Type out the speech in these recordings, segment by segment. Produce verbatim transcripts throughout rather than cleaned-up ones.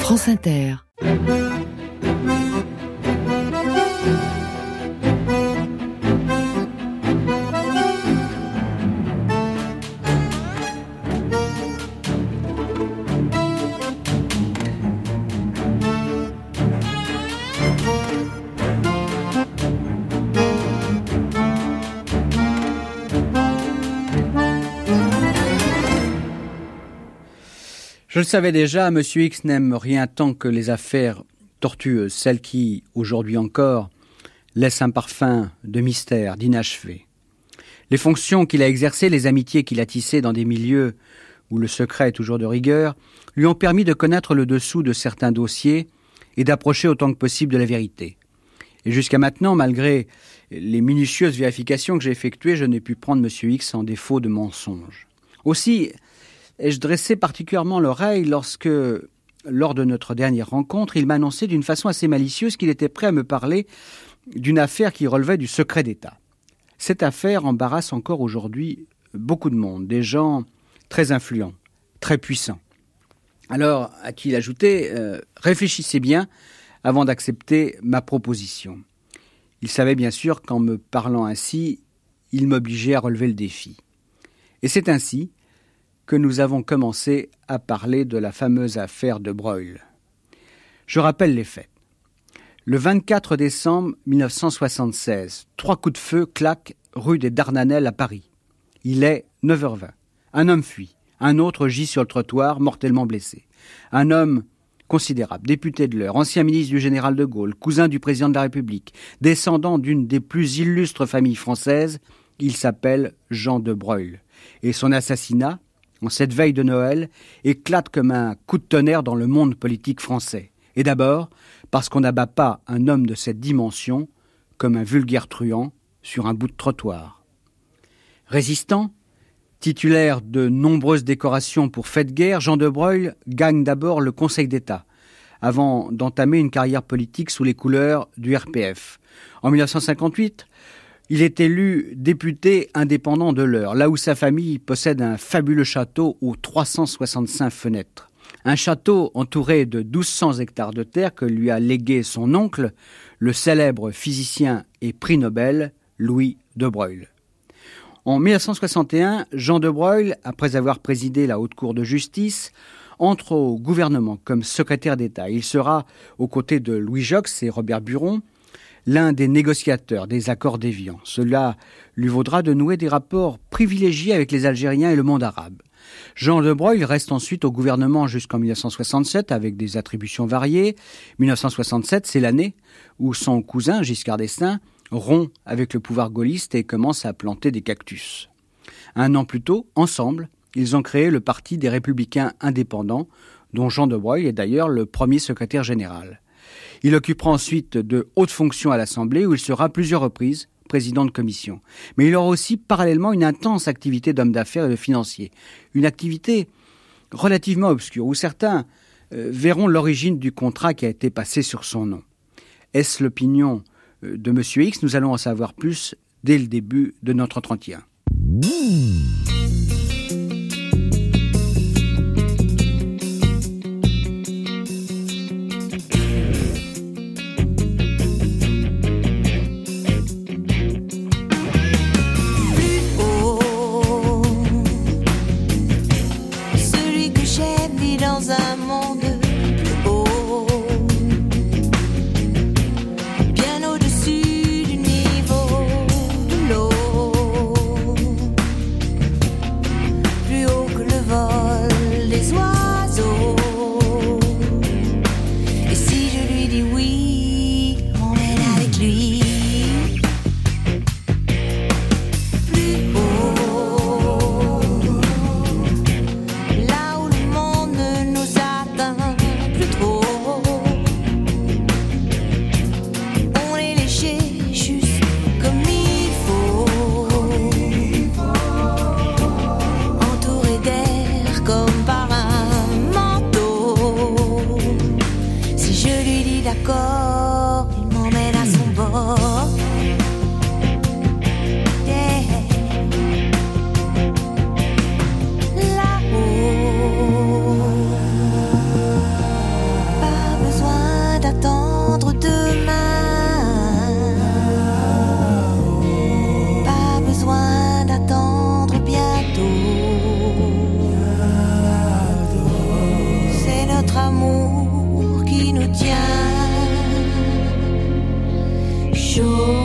France Inter. Je le savais déjà, M. X n'aime rien tant que les affaires tortueuses, celles qui, aujourd'hui encore, laissent un parfum de mystère, d'inachevé. Les fonctions qu'il a exercées, les amitiés qu'il a tissées dans des milieux où le secret est toujours de rigueur, lui ont permis de connaître le dessous de certains dossiers et d'approcher autant que possible de la vérité. Et jusqu'à maintenant, malgré les minutieuses vérifications que j'ai effectuées, je n'ai pu prendre M. X en défaut de mensonge. Aussi, ai-je dressé particulièrement l'oreille lorsque, lors de notre dernière rencontre, il m'a annoncé d'une façon assez malicieuse qu'il était prêt à me parler d'une affaire qui relevait du secret d'État. Cette affaire embarrasse encore aujourd'hui beaucoup de monde, des gens très influents, très puissants. Alors, a-t-il ajouté, euh, réfléchissez bien avant d'accepter ma proposition. Il savait bien sûr qu'en me parlant ainsi, il m'obligeait à relever le défi. Et c'est ainsi que nous avons commencé à parler de la fameuse affaire de Broglie. Je rappelle les faits. Le vingt-quatre décembre mille neuf cent soixante-seize, trois coups de feu claquent rue des Dardanelles à Paris. Il est neuf heures vingt. Un homme fuit. Un autre gît sur le trottoir, mortellement blessé. Un homme considérable, député de l'heure, ancien ministre du général de Gaulle, cousin du président de la République, descendant d'une des plus illustres familles françaises, il s'appelle Jean de Broglie. Et son assassinat, en cette veille de Noël, éclate comme un coup de tonnerre dans le monde politique français. Et d'abord, parce qu'on n'abat pas un homme de cette dimension comme un vulgaire truand sur un bout de trottoir. Résistant, titulaire de nombreuses décorations pour faits de guerre, Jean de Broglie gagne d'abord le Conseil d'État, avant d'entamer une carrière politique sous les couleurs du R P F. En mille neuf cent cinquante-huit, il est élu député indépendant de l'Eure, là où sa famille possède un fabuleux château aux trois cent soixante-cinq fenêtres. Un château entouré de douze cents hectares de terre que lui a légué son oncle, le célèbre physicien et prix Nobel, Louis de Broglie. En mille neuf cent soixante et un, Jean de Broglie, après avoir présidé la Haute Cour de justice, entre au gouvernement comme secrétaire d'État. Il sera, aux côtés de Louis Joxe et Robert Buron, l'un des négociateurs des accords d'Évian. Cela lui vaudra de nouer des rapports privilégiés avec les Algériens et le monde arabe. Jean de Broglie reste ensuite au gouvernement jusqu'en mille neuf cent soixante-sept avec des attributions variées. mille neuf cent soixante-sept, c'est l'année où son cousin, Giscard d'Estaing, rompt avec le pouvoir gaulliste et commence à planter des cactus. Un an plus tôt, ensemble, ils ont créé le Parti des Républicains indépendants, dont Jean de Broglie est d'ailleurs le premier secrétaire général. Il occupera ensuite de hautes fonctions à l'Assemblée où il sera à plusieurs reprises président de commission. Mais il aura aussi parallèlement une intense activité d'homme d'affaires et de financier. Une activité relativement obscure où certains euh, verront l'origine du contrat qui a été passé sur son nom. Est-ce l'opinion euh, de M. X ? Nous allons en savoir plus dès le début de notre entretien. notre amour qui nous tient chaud.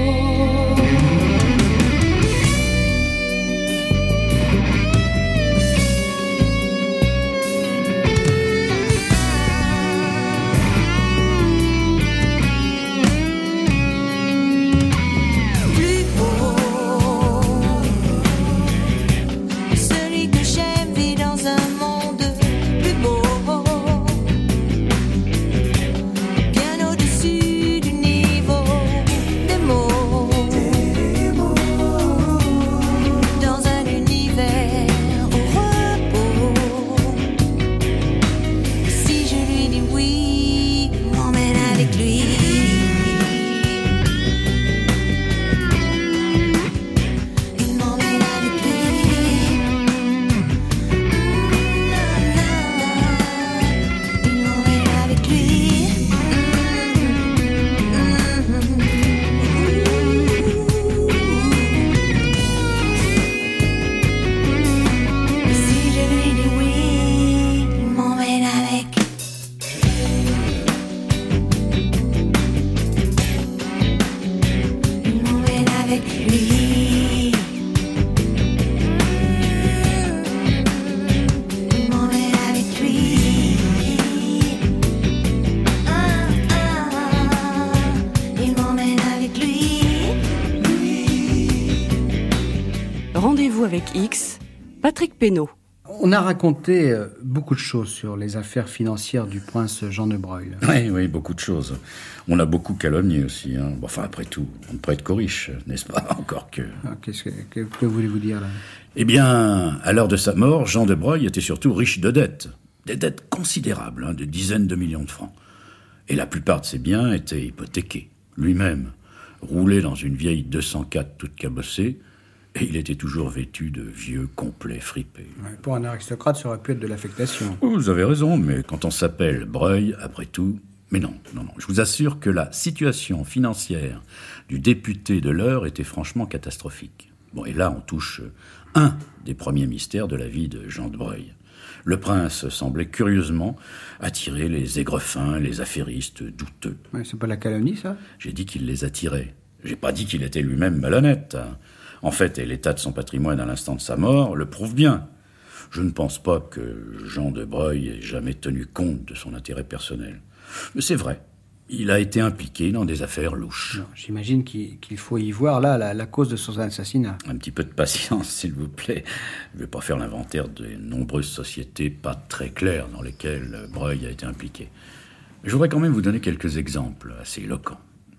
Rendez-vous avec X, Patrick Pénaud. On a raconté euh, beaucoup de choses sur les affaires financières du prince Jean de Broglie. Oui, oui, beaucoup de choses. On a beaucoup calomnié aussi. Hein. Bon, enfin, après tout, on ne peut être qu'aux riches, n'est-ce pas? Encore que... Ah, qu'est-ce que, que, que voulez-vous dire là? Eh bien, à l'heure de sa mort, Jean de Broglie était surtout riche de dettes. Des dettes considérables, hein, de dizaines de millions de francs. Et la plupart de ses biens étaient hypothéqués. Lui-même, roulé dans une vieille deux cent quatre toute cabossée, et il était toujours vêtu de vieux complets fripés. Ouais, pour un aristocrate, ça aurait pu être de l'affectation. Oh, vous avez raison, mais quand on s'appelle Broglie, après tout... Mais non, non, non. Je vous assure que la situation financière du député de l'heure était franchement catastrophique. Bon, et là, on touche un des premiers mystères de la vie de Jean de Broglie. Le prince semblait curieusement attirer les aigrefins, les affairistes douteux. Ouais, c'est pas la calomnie, ça? J'ai dit qu'il les attirait. J'ai pas dit qu'il était lui-même malhonnête. En fait, et l'état de son patrimoine à l'instant de sa mort le prouve bien. Je ne pense pas que Jean de Broglie ait jamais tenu compte de son intérêt personnel. Mais c'est vrai, il a été impliqué dans des affaires louches. Non, j'imagine qu'il, qu'il faut y voir là la, la cause de son assassinat. Un petit peu de patience, s'il vous plaît. Je ne vais pas faire l'inventaire des nombreuses sociétés pas très claires dans lesquelles Broglie a été impliqué. Je voudrais quand même vous donner quelques exemples assez éloquents.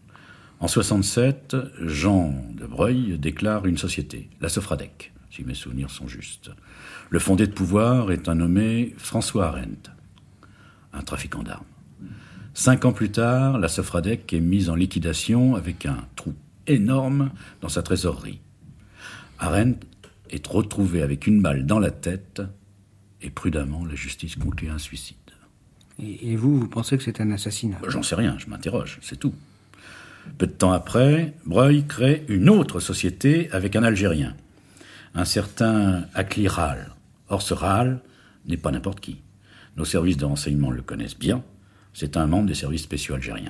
En soixante-sept, Jean de Broglie déclare une société, la Sofradec, si mes souvenirs sont justes. Le fondé de pouvoir est un nommé François Arendt, un trafiquant d'armes. Cinq ans plus tard, la Sofradec est mise en liquidation avec un trou énorme dans sa trésorerie. Arendt est retrouvé avec une balle dans la tête et prudemment, la justice conclut un suicide. Et, et vous, vous pensez que c'est un assassinat? J'en sais rien, je m'interroge, c'est tout. Peu de temps après, Broglie crée une autre société avec un Algérien, un certain Akli Ral. Or, ce Ral n'est pas n'importe qui. Nos services de renseignement le connaissent bien. C'est un membre des services spéciaux algériens.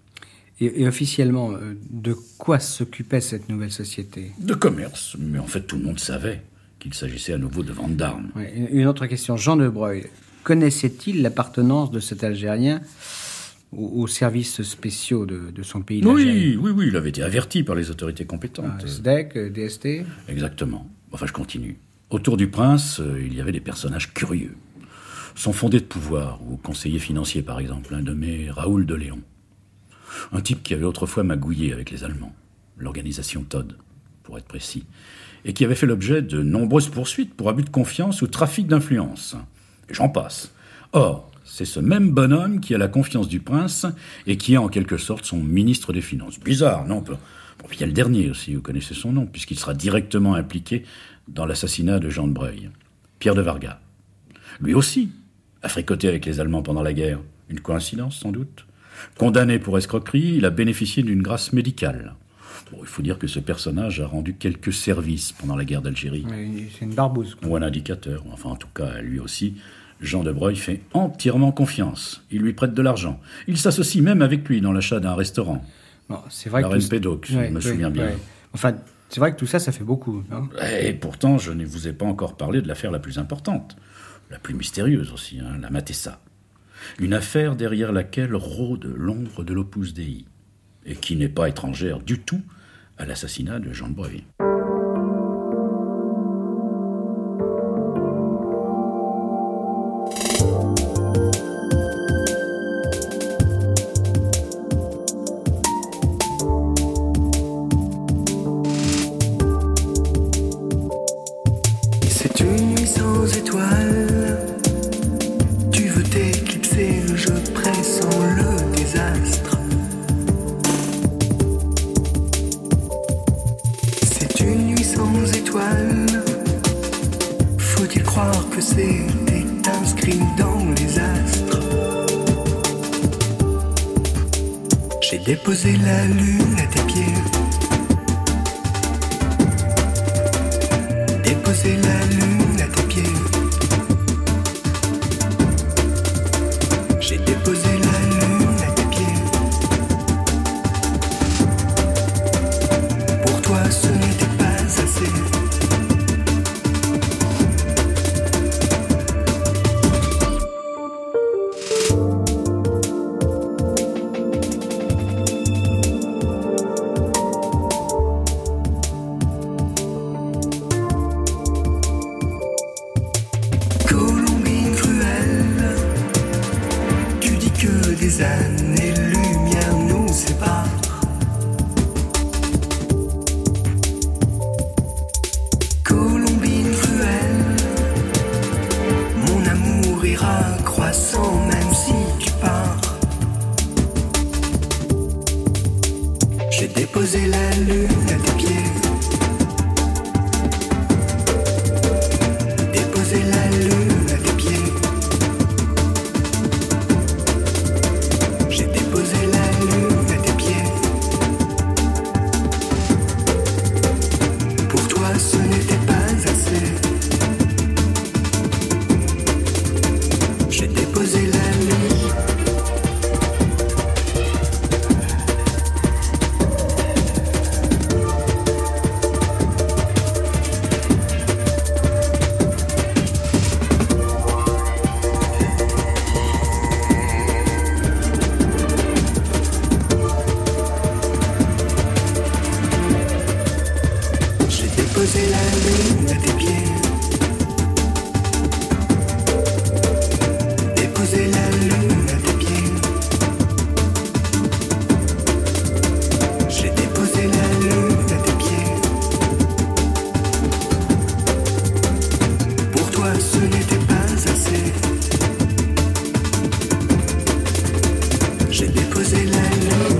Et, et officiellement, de quoi s'occupait cette nouvelle société? De commerce, mais en fait, tout le monde savait qu'il s'agissait à nouveau de vente d'armes. Ouais, une autre question. Jean de Broglie, connaissait-il l'appartenance de cet Algérien aux services spéciaux de, de son pays d'Algérie? Oui, oui, oui, il avait été averti par les autorités compétentes. Ah, S D E C, D S T? Exactement. Enfin, je continue. Autour du prince, il y avait des personnages curieux. Son fondé de pouvoir, ou conseiller financier par exemple, un nommé Raoul de Léon. Un type qui avait autrefois magouillé avec les Allemands, l'organisation Todd, pour être précis, et qui avait fait l'objet de nombreuses poursuites pour abus de confiance ou trafic d'influence. Et j'en passe. Or, c'est ce même bonhomme qui a la confiance du prince et qui est en quelque sorte son ministre des Finances. Bizarre, non? Bon, il y a le dernier aussi, vous connaissez son nom, puisqu'il sera directement impliqué dans l'assassinat de Jean de Broglie. Pierre de Vargas. Lui aussi a fricoté avec les Allemands pendant la guerre. Une coïncidence, sans doute. Condamné pour escroquerie, il a bénéficié d'une grâce médicale. Bon, il faut dire que ce personnage a rendu quelques services pendant la guerre d'Algérie. Oui, c'est une barbouze, quoi. Ou un indicateur. Enfin, en tout cas, lui aussi Jean de Broglie fait entièrement confiance. Il lui prête de l'argent. Il s'associe même avec lui dans l'achat d'un restaurant. Bon, c'est vrai La que reine tout... Pédoc, je ouais, me ouais, souviens bien. ouais. Enfin, c'est vrai que tout ça, ça fait beaucoup. Non ? Et pourtant, je ne vous ai pas encore parlé de l'affaire la plus importante, la plus mystérieuse aussi, hein, la Matessa. Une affaire derrière laquelle rôde l'ombre de l'Opus Dei, et qui n'est pas étrangère du tout à l'assassinat de Jean de Broglie. C'est une nuit sans étoiles. Tu veux t'éclipser, le jeu pressant le désastre. C'est une nuit sans étoiles. Faut-il croire que c'était inscrit dans les astres? J'ai déposé la lune à tes pieds. Déposé la lune à tes pieds. J'ai déposé la lune à tes pieds. Pour toi ce n'était pas assez. Colombine cruelle, tu dis que des années-lumière nous séparent. Colombine cruelle, mon amour ira croissant même si tu pars. J'ai déposé la lune à tes pieds. Déposé la lune à tes pieds. J'ai déposé la lune à tes pieds. Pour toi ce n'était pas assez. J'ai déposé la lune. J'ai déposé la lune à tes pieds. Déposé la lune à tes pieds. J'ai déposé la lune à tes pieds. Pour toi ce n'était pas assez. J'ai déposé la lune.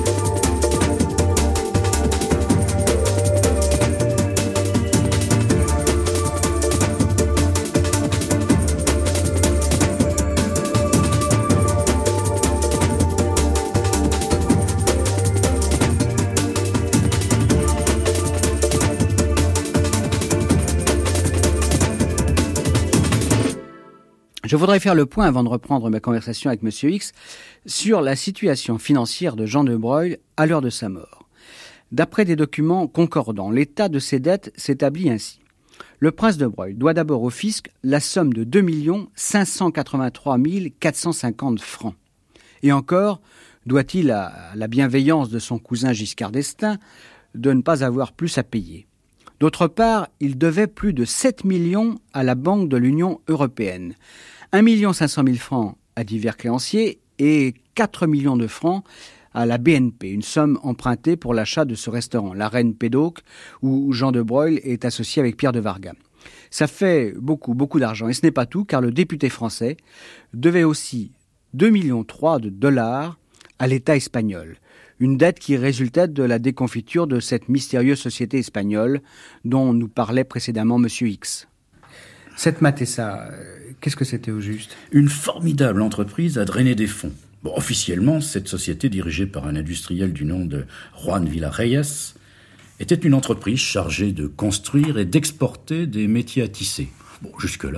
Je voudrais faire le point, avant de reprendre ma conversation avec Monsieur X, sur la situation financière de Jean de Broglie à l'heure de sa mort. D'après des documents concordants, l'état de ses dettes s'établit ainsi. Le prince de Broglie doit d'abord au fisc la somme de deux millions cinq cent quatre-vingt-trois mille quatre cent cinquante francs. Et encore, doit-il à la bienveillance de son cousin Giscard d'Estaing de ne pas avoir plus à payer. D'autre part, il devait plus de sept millions à la Banque de l'Union européenne, un million cinq cent mille francs à divers créanciers et quatre millions de francs à la B N P, une somme empruntée pour l'achat de ce restaurant, la Reine Pédoc, où Jean de Broglie est associé avec Pierre de Vargas. Ça fait beaucoup, beaucoup d'argent. Et ce n'est pas tout, car le député français devait aussi deux virgule trois millions de dollars à l'État espagnol. Une dette qui résultait de la déconfiture de cette mystérieuse société espagnole dont nous parlait précédemment Monsieur X. Cette Matessa, qu'est-ce que c'était au juste ? Une formidable entreprise à drainer des fonds. Bon, officiellement, cette société, dirigée par un industriel du nom de Juan Villarreyes, était une entreprise chargée de construire et d'exporter des métiers à tisser. Bon, jusque-là,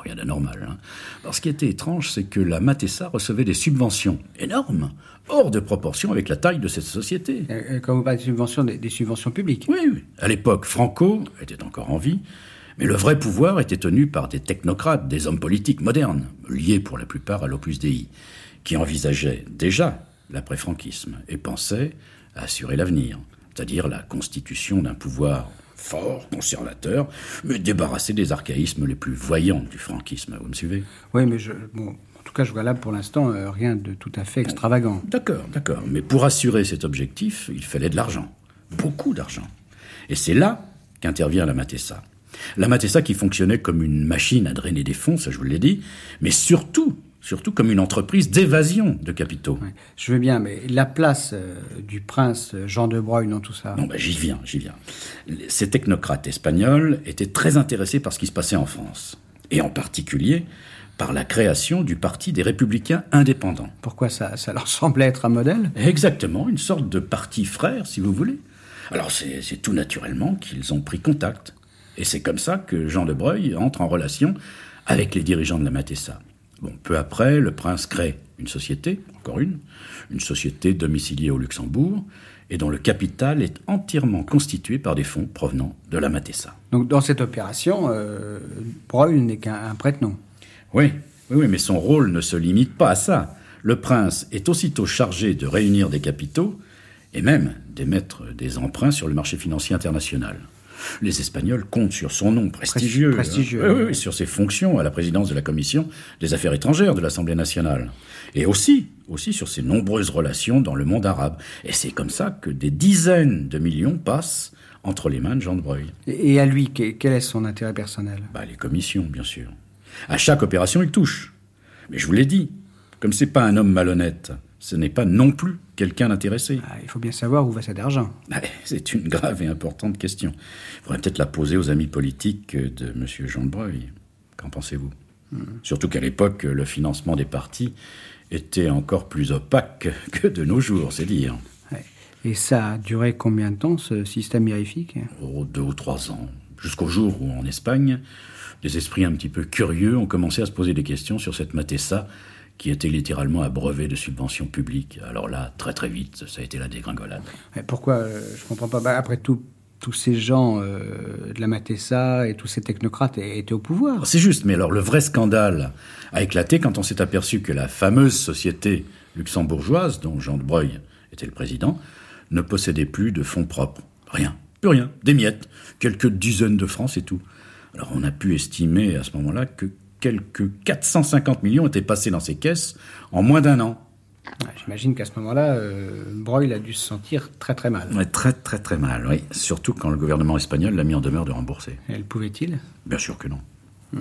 rien d'anormal. Hein. Alors, ce qui était étrange, c'est que la Matesa recevait des subventions énormes, hors de proportion avec la taille de cette société. Euh, Quand vous parlez de subventions, des, des subventions publiques. Oui, oui. À l'époque, Franco était encore en vie, mais le vrai pouvoir était tenu par des technocrates, des hommes politiques modernes, liés pour la plupart à l'Opus Dei, qui envisageaient déjà l'après-franquisme et pensaient à assurer l'avenir, c'est-à-dire la constitution d'un pouvoir fort, conservateur, mais débarrassé des archaïsmes les plus voyants du franquisme. Vous me suivez ? Oui, mais je, bon, en tout cas, je vois là pour l'instant euh, rien de tout à fait extravagant. D'accord, d'accord. Mais pour assurer cet objectif, il fallait de l'argent. Beaucoup d'argent. Et c'est là qu'intervient la Matesa. La Matesa qui fonctionnait comme une machine à drainer des fonds, ça je vous l'ai dit, mais surtout, surtout comme une entreprise d'évasion de capitaux. Ouais, je veux bien, mais la place euh, du prince Jean de Broglie dans tout ça... Non, ben j'y viens, j'y viens. Ces technocrates espagnols étaient très intéressés par ce qui se passait en France. Et en particulier par la création du Parti des Républicains indépendants. Pourquoi ça, ça leur semblait être un modèle ? Exactement, une sorte de parti frère, si vous voulez. Alors c'est, c'est tout naturellement qu'ils ont pris contact. Et c'est comme ça que Jean de Broglie entre en relation avec les dirigeants de la Matesa. Bon, peu après, le prince crée une société, encore une, une société domiciliée au Luxembourg, et dont le capital est entièrement constitué par des fonds provenant de la Matesa. Donc dans cette opération, euh, Broglie n'est qu'un prête-nom. Oui, oui, oui, mais son rôle ne se limite pas à ça. Le prince est aussitôt chargé de réunir des capitaux, et même d'émettre des emprunts sur le marché financier international. Les Espagnols comptent sur son nom prestigieux, prestigieux hein, oui, oui, sur ses fonctions à la présidence de la Commission des Affaires étrangères de l'Assemblée nationale. Et aussi, aussi sur ses nombreuses relations dans le monde arabe. Et c'est comme ça que des dizaines de millions passent entre les mains de Jean de Broglie. Et à lui, quel est son intérêt personnel ? Bah, les commissions, bien sûr. À chaque opération, il touche. Mais je vous l'ai dit, comme c'est pas un homme malhonnête, ce n'est pas non plus quelqu'un d'intéressé. Ah, il faut bien savoir où va cet argent. Ah, c'est une grave et importante question. Il faudrait peut-être la poser aux amis politiques de M. Jean de Broglie. Qu'en pensez-vous ? mmh. Surtout qu'à l'époque, le financement des partis était encore plus opaque que de nos jours, c'est dire. Ouais. Et ça a duré combien de temps, ce système mirifique ? Oh, deux ou trois ans. Jusqu'au jour où, en Espagne, des esprits un petit peu curieux ont commencé à se poser des questions sur cette Matesa qui était littéralement abreuvé de subventions publiques. Alors là, très très vite, ça a été la dégringolade. Et pourquoi euh, Je ne comprends pas. Bah, après tout, tous ces gens euh, de la Matesa et tous ces technocrates étaient au pouvoir. C'est juste, mais alors le vrai scandale a éclaté quand on s'est aperçu que la fameuse société luxembourgeoise, dont Jean de Broglie était le président, ne possédait plus de fonds propres. Rien, plus rien, des miettes, quelques dizaines de francs, c'est tout. Alors on a pu estimer à ce moment-là que quelques quatre cent cinquante millions étaient passés dans ses caisses en moins d'un an. Ouais, j'imagine qu'à ce moment-là, euh, Broglie a dû se sentir très très mal. Ouais, très très très mal, oui. Surtout quand le gouvernement espagnol l'a mis en demeure de rembourser. Et le pouvait-il ? Bien sûr que non. Hum.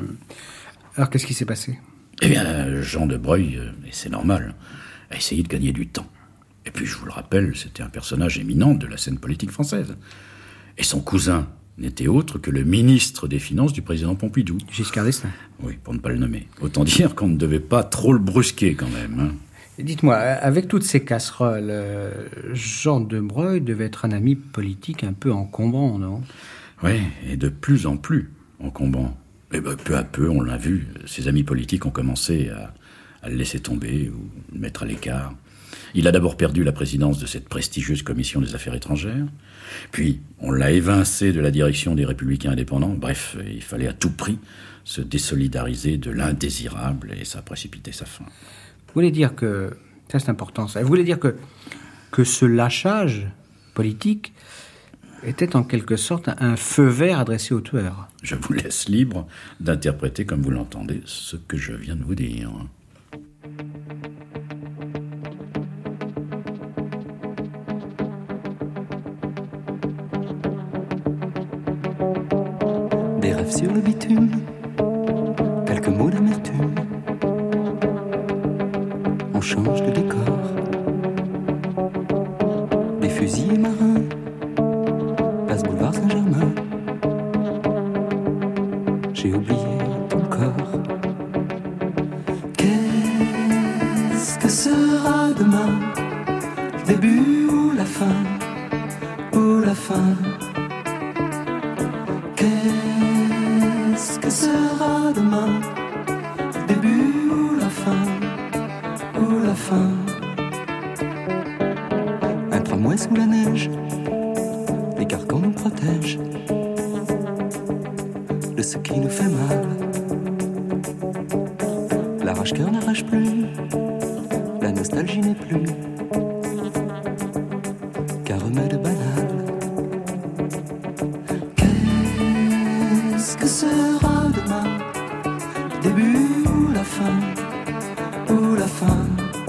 Alors qu'est-ce qui s'est passé ? Eh bien, Jean de Broglie, et c'est normal, a essayé de gagner du temps. Et puis, je vous le rappelle, c'était un personnage éminent de la scène politique française. Et son cousin n'était autre que le ministre des Finances du président Pompidou. Giscard d'Estaing. Oui, pour ne pas le nommer. Autant dire qu'on ne devait pas trop le brusquer, quand même. Hein. Et dites-moi, avec toutes ces casseroles, euh, Jean de Broglie devait être un ami politique un peu encombrant, non ? Oui, et de plus en plus encombrant. Et ben, peu à peu, on l'a vu, ses amis politiques ont commencé à, à le laisser tomber ou le mettre à l'écart. Il a d'abord perdu la présidence de cette prestigieuse commission des affaires étrangères. Puis, on l'a évincé de la direction des Républicains indépendants. Bref, il fallait à tout prix se désolidariser de l'indésirable et ça a précipité sa fin. Vous voulez dire que... Ça, c'est important, ça. Vous voulez dire que, que ce lâchage politique était en quelque sorte un feu vert adressé au tueur. Je vous laisse libre d'interpréter comme vous l'entendez ce que je viens de vous dire. Des rêves sur le bitume, quelques mots d'amertume. On change de décor. Des fusils marins, place boulevard Saint-Germain. J'ai oublié ton corps. Qu'est-ce que sera demain? Le début ou la fin? Ou la fin? Qu'est-ce que sera demain? fin. Un tramway sous la neige, les carcans nous protègent de ce qui nous fait mal. L'arrache-cœur n'arrache plus, la nostalgie n'est plus qu'un remède banal. Qu'est-ce que sera demain? Le début ou la fin? Ou la fin?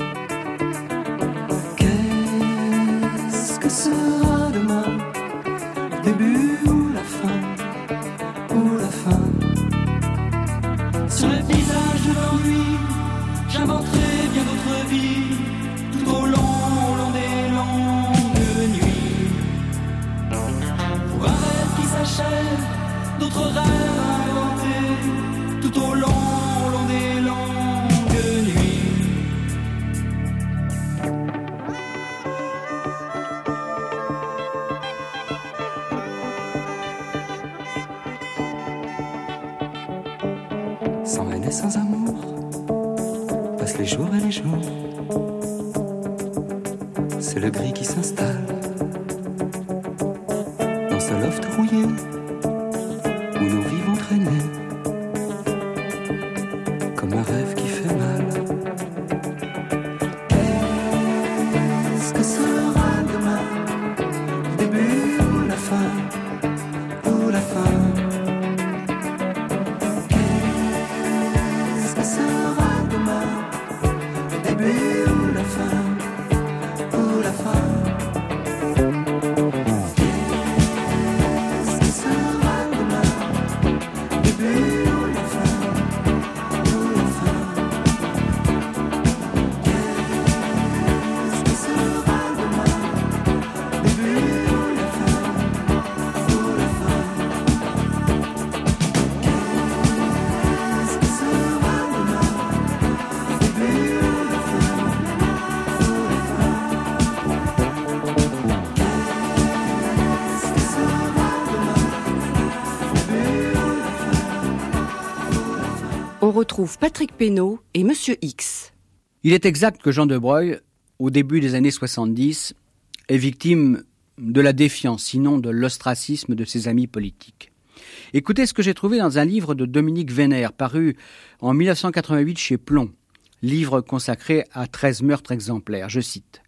Qu'est-ce que sera demain? Le début ou la fin? Ou la fin? Sur le visage de l'ennui, j'inventerai bien d'autres vies, tout au long, au long des longues nuits. Pour un rêve qui s'achève, d'autres rêves inventés, tout au long, au long des longues nuits. Sans haine et sans amour, passent les jours et les jours. C'est le gris qui s'installe dans ce loft rouillé où nous vivons traînés comme un rêve qui fait mal. Qu'est-ce que sera demain? Le début ou la fin? Ou la fin? Qu'est-ce que sera demain? Le début ou la fin? Ou la fin? Qu'est-ce que sera demain? Le début ou la fin? Ou la fin? Qu'est-ce que sera demain? Le début ou la fin? Ou la fin? Qu'est-ce que sera demain? Le début ou la fin? Ou la fin? Qu'est-ce que sera demain? Le début ou la fin? On retrouve Patrick Pénaud et Monsieur X. Il est exact que Jean de Broglie, au début des années soixante-dix, est victime de la défiance, sinon de l'ostracisme de ses amis politiques. Écoutez ce que j'ai trouvé dans un livre de Dominique Vénère, paru en mille neuf cent quatre-vingt-huit chez Plomb, livre consacré à treize meurtres exemplaires. Je cite.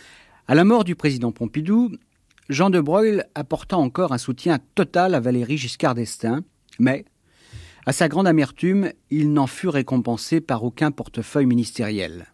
« À la mort du président Pompidou, Jean de Broglie apporta encore un soutien total à Valéry Giscard d'Estaing, mais, à sa grande amertume, il n'en fut récompensé par aucun portefeuille ministériel.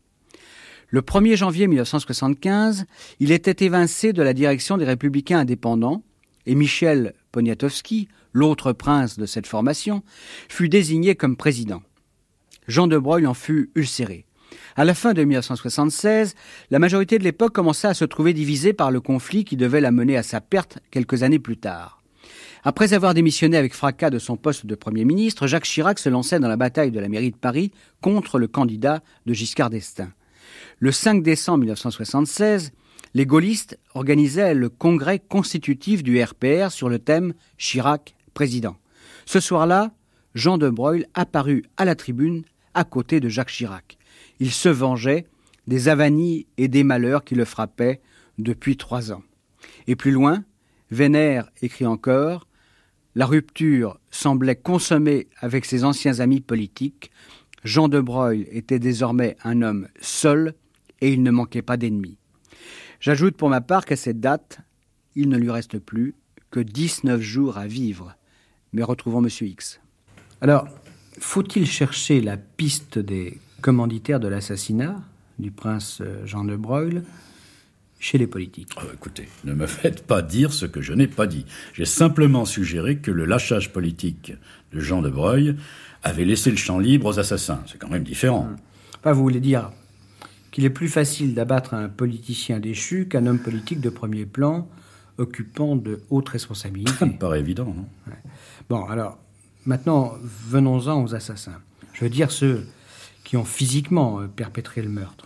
Le premier janvier mille neuf cent soixante-quinze, il était évincé de la direction des Républicains indépendants et Michel Poniatowski, l'autre prince de cette formation, fut désigné comme président. Jean de Broglie en fut ulcéré. À la fin de mille neuf cent soixante-seize, la majorité de l'époque commença à se trouver divisée par le conflit qui devait la mener à sa perte quelques années plus tard. Après avoir démissionné avec fracas de son poste de Premier ministre, Jacques Chirac se lançait dans la bataille de la mairie de Paris contre le candidat de Giscard d'Estaing. Le cinq décembre mille neuf cent soixante-seize, les gaullistes organisaient le congrès constitutif du R P R sur le thème « Chirac, président ». Ce soir-là, Jean de Broglie apparut à la tribune à côté de Jacques Chirac. Il se vengeait des avanies et des malheurs qui le frappaient depuis trois ans. Et plus loin, Vénère écrit encore « La rupture semblait consommée avec ses anciens amis politiques. Jean de Broglie était désormais un homme seul et il ne manquait pas d'ennemis. » J'ajoute pour ma part qu'à cette date, il ne lui reste plus que dix-neuf jours à vivre. Mais retrouvons Monsieur X. Alors, faut-il chercher la piste des commanditaires de l'assassinat du prince Jean de Broglie chez les politiques? Oh, écoutez, ne me faites pas dire ce que je n'ai pas dit. J'ai simplement suggéré que le lâchage politique de Jean de Broglie avait laissé le champ libre aux assassins. C'est quand même différent. Enfin, vous voulez dire qu'il est plus facile d'abattre un politicien déchu qu'un homme politique de premier plan occupant de hautes responsabilités. Ça me paraît évident, non? Ouais. Bon, alors, maintenant, venons-en aux assassins. Je veux dire ceux qui ont physiquement perpétré le meurtre.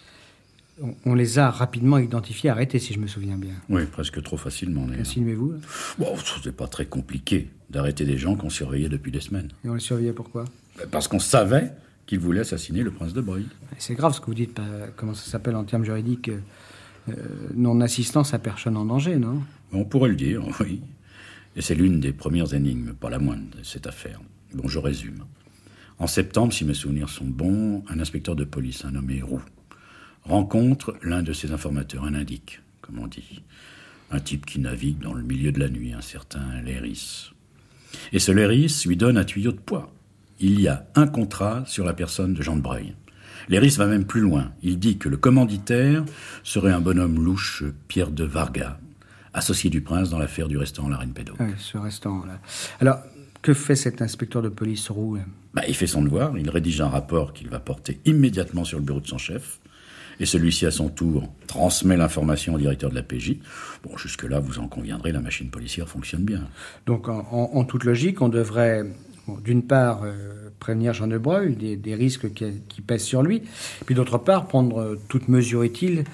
On, on les a rapidement identifiés, arrêtés, si je me souviens bien. Oui, presque trop facilement, d'ailleurs. Insinuez-vous? Bon, c'est pas très compliqué d'arrêter des gens qu'on surveillait depuis des semaines. Et on les surveillait pourquoi? Parce qu'on savait qu'il voulait assassiner le prince de Broglie. C'est grave ce que vous dites, pas, comment ça s'appelle en termes juridiques, euh, non-assistance à personne en danger, non? On pourrait le dire, oui. Et c'est l'une des premières énigmes, pas la moindre, de cette affaire. Bon, je résume. En septembre, si mes souvenirs sont bons, un inspecteur de police, un nommé Roux, rencontre l'un de ses informateurs, un indique, comme on dit. Un type qui navigue dans le milieu de la nuit, un certain Léris. Et ce Léris lui donne un tuyau de poids. Il y a un contrat sur la personne de Jean de Breuil. Léris va même plus loin. Il dit que le commanditaire serait un bonhomme louche, Pierre de Varga, associé du prince dans l'affaire du restaurant La Reine Pédo. Oui, ce restaurant-là. Alors, que fait cet inspecteur de police Roux? Bah, il fait son devoir, il rédige un rapport qu'il va porter immédiatement sur le bureau de son chef, et celui-ci, à son tour, transmet l'information au directeur de la P J. Bon, jusque-là, vous en conviendrez, la machine policière fonctionne bien. Donc, en, en, en toute logique, on devrait, bon, d'une part, euh, prévenir Jean de Breuil des, des risques qui, qui pèsent sur lui, puis d'autre part, prendre euh, toute mesure utile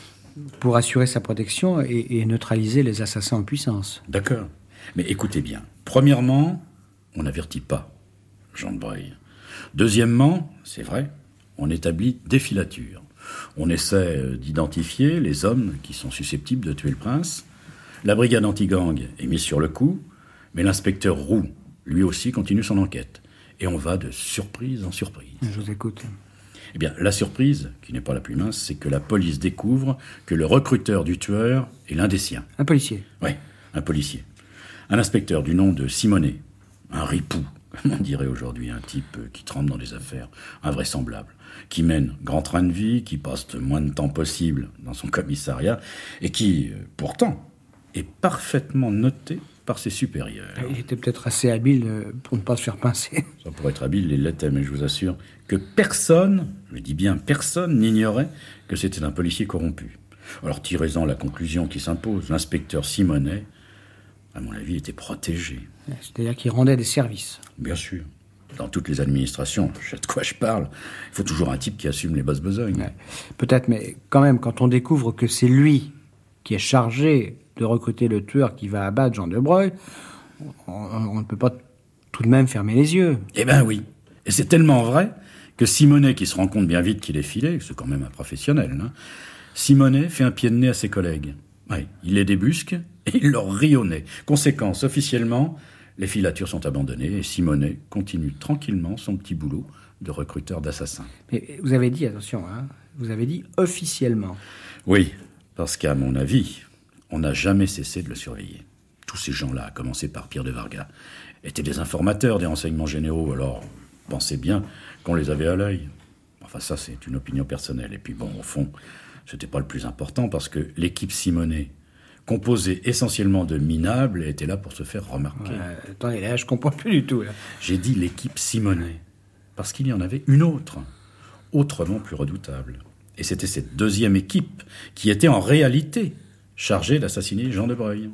pour assurer sa protection et, et neutraliser les assassins en puissance. D'accord. Mais écoutez bien. Premièrement, on n'avertit pas Jean de Breuil. Deuxièmement, c'est vrai, on établit des filatures. On essaie d'identifier les hommes qui sont susceptibles de tuer le prince. La brigade anti-gang est mise sur le coup, mais l'inspecteur Roux, lui aussi, continue son enquête. Et on va de surprise en surprise. Je vous écoute. Eh bien, la surprise, qui n'est pas la plus mince, c'est que la police découvre que le recruteur du tueur est l'un des siens. Un policier? Oui, un policier. Un inspecteur du nom de Simonet. Un ripou, comme on dirait aujourd'hui, un type qui trempe dans des affaires invraisemblables, qui mène grand train de vie, qui passe le moins de temps possible dans son commissariat, et qui, pourtant, est parfaitement noté par ses supérieurs. Il était peut-être assez habile pour ne pas se faire pincer. Ça pourrait être habile, il l'était, mais je vous assure que personne, je dis bien personne, n'ignorait que c'était un policier corrompu. Alors tirez-en la conclusion qui s'impose. L'inspecteur Simonet, à mon avis, était protégé. C'est-à-dire qu'il rendait des services. Bien sûr. Dans toutes les administrations, je sais de quoi je parle, il faut toujours un type qui assume les basses besognes. Ouais. Peut-être, mais quand même, quand on découvre que c'est lui qui est chargé de recruter le tueur qui va abattre Jean de Breuil, on, on ne peut pas tout de même fermer les yeux. Eh ben oui. Et c'est tellement vrai que Simonet, qui se rend compte bien vite qu'il est filé, c'est quand même un professionnel, hein, Simonet fait un pied de nez à ses collègues. Ouais, il les débusque et il leur rit au nez. Conséquence, officiellement, les filatures sont abandonnées et Simonet continue tranquillement son petit boulot de recruteur d'assassins. Mais vous avez dit, attention, hein, vous avez dit officiellement. Oui, parce qu'à mon avis, on n'a jamais cessé de le surveiller. Tous ces gens-là, à commencer par Pierre de Varga, étaient des informateurs des renseignements généraux, alors pensez bien qu'on les avait à l'œil. Enfin, ça, c'est une opinion personnelle. Et puis bon, au fond, c'était pas le plus important, parce que l'équipe Simonet, composée essentiellement de minables, était là pour se faire remarquer. Ouais, attendez, là, je comprends plus du tout. Là. J'ai dit l'équipe Simonet, parce qu'il y en avait une autre, autrement plus redoutable. Et c'était cette deuxième équipe qui était en réalité chargée d'assassiner Jean de Breuil.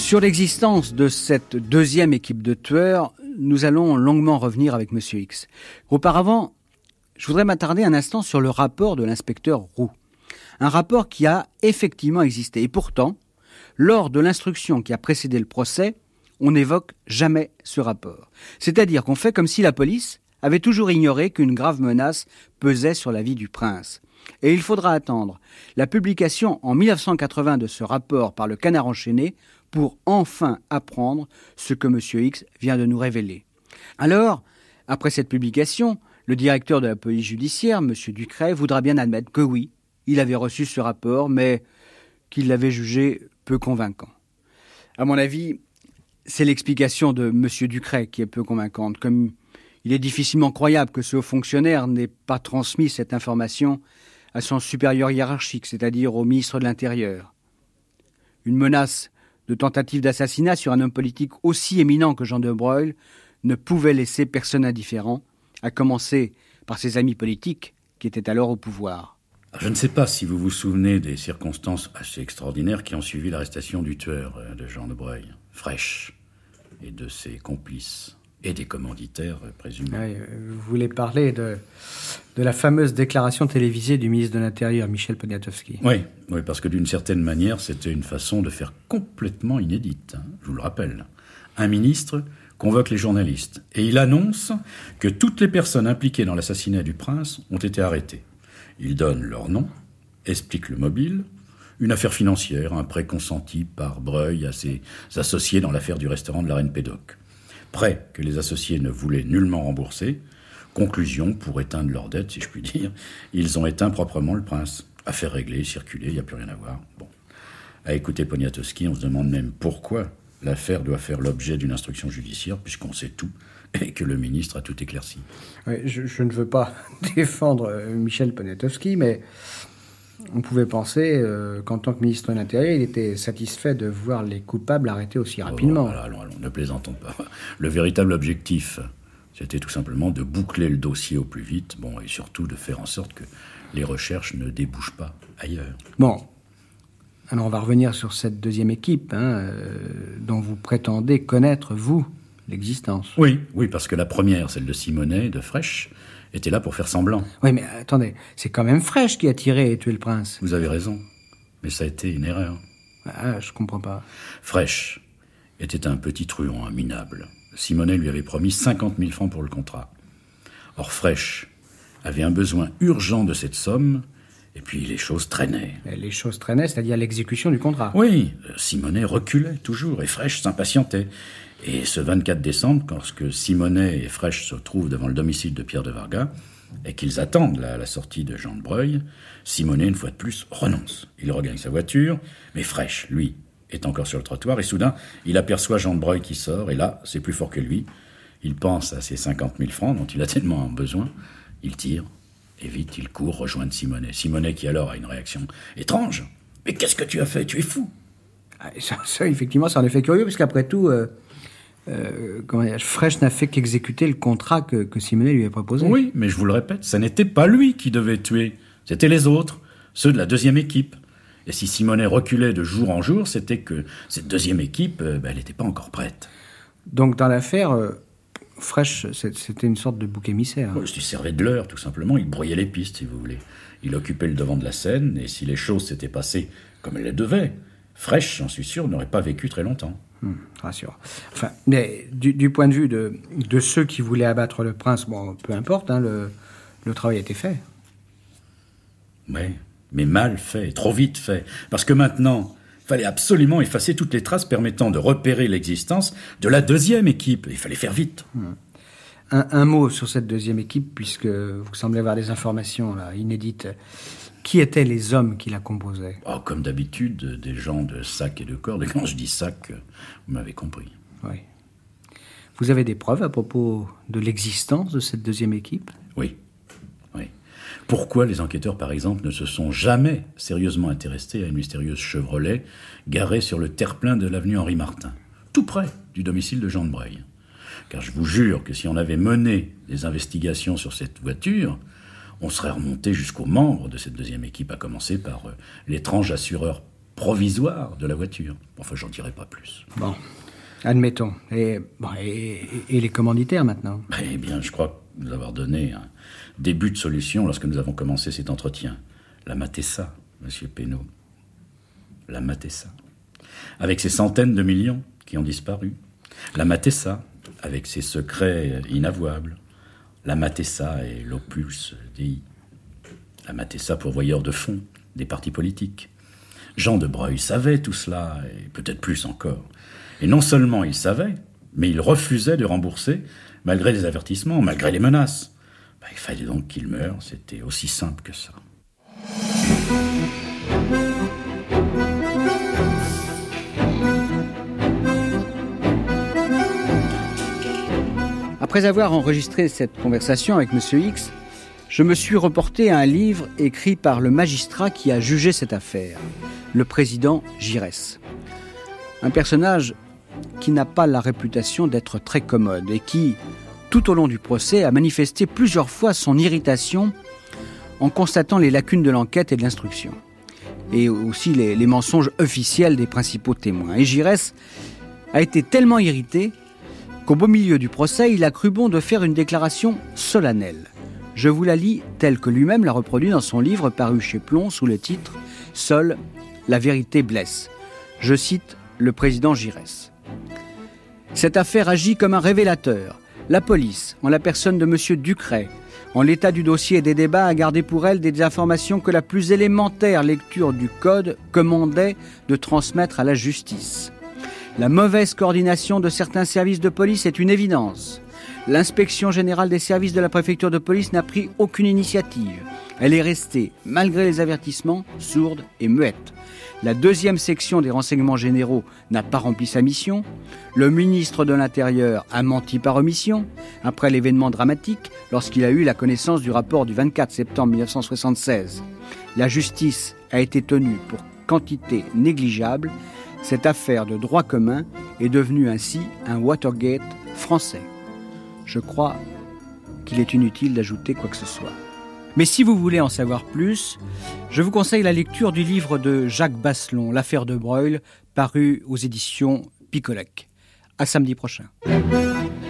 Sur l'existence de cette deuxième équipe de tueurs, nous allons longuement revenir avec Monsieur X. Auparavant, je voudrais m'attarder un instant sur le rapport de l'inspecteur Roux. Un rapport qui a effectivement existé. Et pourtant, lors de l'instruction qui a précédé le procès, on n'évoque jamais ce rapport. C'est-à-dire qu'on fait comme si la police avait toujours ignoré qu'une grave menace pesait sur la vie du prince. Et il faudra attendre la publication en mille neuf cent quatre-vingts de ce rapport par le Canard enchaîné pour enfin apprendre ce que Monsieur X vient de nous révéler. Alors, après cette publication, le directeur de la police judiciaire, Monsieur Ducret, voudra bien admettre que oui, il avait reçu ce rapport, mais qu'il l'avait jugé peu convaincant. À mon avis, c'est l'explication de Monsieur Ducret qui est peu convaincante, comme il est difficilement croyable que ce haut fonctionnaire n'ait pas transmis cette information à son supérieur hiérarchique, c'est-à-dire au ministre de l'Intérieur. Une menace de tentative d'assassinat sur un homme politique aussi éminent que Jean de Broglie ne pouvait laisser personne indifférent, à commencer par ses amis politiques qui étaient alors au pouvoir. Je ne sais pas si vous vous souvenez des circonstances assez extraordinaires qui ont suivi l'arrestation du tueur de Jean de Broglie, Frêche, et de ses complices, et des commanditaires présumés. Oui, vous voulez parler de, de la fameuse déclaration télévisée du ministre de l'Intérieur, Michel Poniatowski. Oui, oui, parce que d'une certaine manière, c'était une façon de faire complètement inédite, hein, je vous le rappelle. Un ministre convoque les journalistes, et il annonce que toutes les personnes impliquées dans l'assassinat du prince ont été arrêtées. Il donne leur nom, explique le mobile, une affaire financière, un prêt consenti par Broglie à ses associés dans l'affaire du restaurant de la Reine Pédoc. Prêt que les associés ne voulaient nullement rembourser. Conclusion, pour éteindre leur dette, si je puis dire, ils ont éteint proprement le prince. Affaire réglée, circulée, il n'y a plus rien à voir. Bon. À écouter Poniatowski, on se demande même pourquoi l'affaire doit faire l'objet d'une instruction judiciaire, puisqu'on sait tout, et que le ministre a tout éclairci. Oui, je, je ne veux pas défendre euh, Michel Poniatowski, mais on pouvait penser euh, qu'en tant que ministre de l'Intérieur, il était satisfait de voir les coupables arrêtés aussi rapidement. Oh, voilà, allons, allons, ne plaisantons pas. Le véritable objectif, c'était tout simplement de boucler le dossier au plus vite, bon, et surtout de faire en sorte que les recherches ne débouchent pas ailleurs. Bon, alors on va revenir sur cette deuxième équipe, hein, euh, dont vous prétendez connaître, vous, l'existence. Oui, oui, parce que la première, celle de Simonet, de Frêche, était là pour faire semblant. Oui, mais attendez, c'est quand même Frêche qui a tiré et tué le prince. Vous avez raison, mais ça a été une erreur. Ah, je comprends pas. Frêche était un petit truand, un minable. Simonet lui avait promis cinquante mille francs pour le contrat. Or, Frêche avait un besoin urgent de cette somme, et puis les choses traînaient. Les choses traînaient, c'est-à-dire l'exécution du contrat. Oui, Simonet reculait toujours, et Frêche s'impatientait. Et ce vingt-quatre décembre, lorsque Simonet et Frêche se trouvent devant le domicile de Pierre de Vargas, et qu'ils attendent la, la sortie de Jean de Broglie, Simonet, une fois de plus, renonce. Il regagne sa voiture, mais Frêche, lui, est encore sur le trottoir, et soudain, il aperçoit Jean de Broglie qui sort, et là, c'est plus fort que lui. Il pense à ses cinquante mille francs, dont il a tellement besoin. Il tire, et vite, il court rejoindre Simonet. Simonet qui alors a une réaction étrange. « Mais qu'est-ce que tu as fait? Tu es fou !» ah, ça, ça, effectivement, c'est un effet curieux, parce qu'après tout... Euh... Euh, comment dire, Frêche n'a fait qu'exécuter le contrat que, que Simonet lui a proposé. Oui, mais je vous le répète, ça n'était pas lui qui devait tuer, c'était les autres, ceux de la deuxième équipe. Et si Simonet reculait de jour en jour, c'était que cette deuxième équipe, euh, ben, elle n'était pas encore prête. Donc dans l'affaire, euh, Frêche, c'était une sorte de bouc émissaire. Oui, il servait de leurre, tout simplement, il brouillait les pistes, si vous voulez. Il occupait le devant de la scène, et si les choses s'étaient passées comme elles les devaient, Frêche, j'en suis sûr, n'aurait pas vécu très longtemps. Hum, rassure. Enfin, mais du, du point de vue de, de ceux qui voulaient abattre le prince, bon, peu importe, hein, le, le travail a été fait. Oui, mais mal fait, trop vite fait. Parce que maintenant, il fallait absolument effacer toutes les traces permettant de repérer l'existence de la deuxième équipe. Il fallait faire vite. Hum. Un, un mot sur cette deuxième équipe, puisque vous semblez avoir des informations là, inédites. Qui étaient les hommes qui la composaient? Oh, comme d'habitude, des gens de sac et de corde. Et quand je dis sac, vous m'avez compris. Oui. Vous avez des preuves à propos de l'existence de cette deuxième équipe? Oui. Oui. Pourquoi les enquêteurs, par exemple, ne se sont jamais sérieusement intéressés à une mystérieuse Chevrolet garée sur le terre-plein de l'avenue Henri Martin, tout près du domicile de Jean de Broglie? Car je vous jure que si on avait mené des investigations sur cette voiture, on serait remonté jusqu'aux membres de cette deuxième équipe, à commencer par euh, l'étrange assureur provisoire de la voiture. Enfin, j'en dirai pas plus. Bon, admettons. Et, bon, et, et les commanditaires maintenant? Eh bien, je crois nous avoir donné un début de solution lorsque nous avons commencé cet entretien. La Matessa, monsieur Pénaud. La Matessa. Avec ses centaines de millions qui ont disparu. La Matessa, avec ses secrets inavouables. La Matessa et l'Opus Dei. La Matessa pourvoyeur de fonds des partis politiques. Jean de Breuil savait tout cela, et peut-être plus encore. Et non seulement il savait, mais il refusait de rembourser, malgré les avertissements, malgré les menaces. Ben, il fallait donc qu'il meure, c'était aussi simple que ça. Après avoir enregistré cette conversation avec Monsieur X, je me suis reporté à un livre écrit par le magistrat qui a jugé cette affaire, le président Giresse. Un personnage qui n'a pas la réputation d'être très commode et qui, tout au long du procès, a manifesté plusieurs fois son irritation en constatant les lacunes de l'enquête et de l'instruction, et aussi les, les mensonges officiels des principaux témoins. Et Giresse a été tellement irrité qu'au beau milieu du procès, il a cru bon de faire une déclaration solennelle. Je vous la lis telle que lui-même l'a reproduit dans son livre paru chez Plon sous le titre « Seule la vérité blesse ». Je cite le président Giresse. Cette affaire agit comme un révélateur. La police, en la personne de M. Ducret, en l'état du dossier et des débats, a gardé pour elle des informations que la plus élémentaire lecture du code commandait de transmettre à la justice. La mauvaise coordination de certains services de police est une évidence. L'inspection générale des services de la préfecture de police n'a pris aucune initiative. Elle est restée, malgré les avertissements, sourde et muette. La deuxième section des renseignements généraux n'a pas rempli sa mission. Le ministre de l'Intérieur a menti par omission, après l'événement dramatique, lorsqu'il a eu la connaissance du rapport du vingt-quatre septembre mille neuf cent soixante-seize. La justice a été tenue pour quantité négligeable. Cette affaire de droit commun est devenue ainsi un Watergate français. Je crois qu'il est inutile d'ajouter quoi que ce soit. Mais si vous voulez en savoir plus, je vous conseille la lecture du livre de Jacques Basselon, L'affaire de Breuil, paru aux éditions Picolec. À samedi prochain.